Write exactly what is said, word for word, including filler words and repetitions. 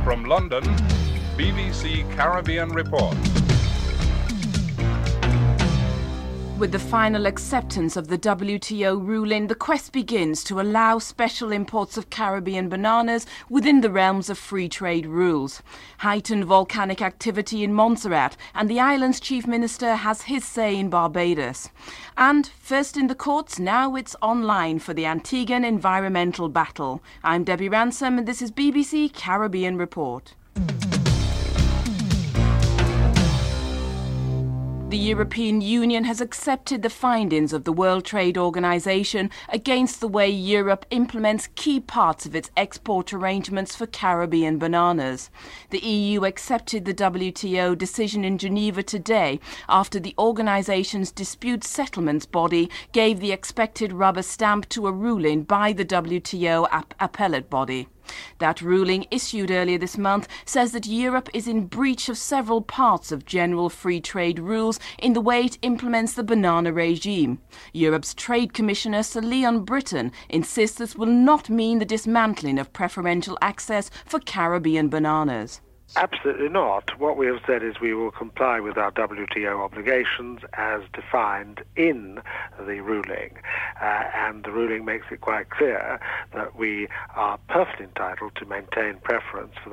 From London, B B C Caribbean Report. With the final acceptance of the W T O ruling, the quest begins to allow special imports of Caribbean bananas within the realms of free trade rules. Heightened volcanic activity in Montserrat, and the island's chief minister has his say in Barbados. And first in the courts, now it's online for the Antiguan environmental battle. I'm Debbie Ransom and this is B B C Caribbean Report. The European Union has accepted the findings of the World Trade Organization against the way Europe implements key parts of its export arrangements for Caribbean bananas. The E U accepted the W T O decision in Geneva today after the organization's dispute settlements body gave the expected rubber stamp to a ruling by the W T O app- appellate body. That ruling, issued earlier this month, says that Europe is in breach of several parts of general free trade rules in the way it implements the banana regime. Europe's Trade Commissioner Sir Leon Brittan insists this will not mean the dismantling of preferential access for Caribbean bananas. Absolutely not. What we have said is we will comply with our W T O obligations as defined in the ruling. Uh, and the ruling makes it quite clear that we are perfectly entitled to maintain preference for the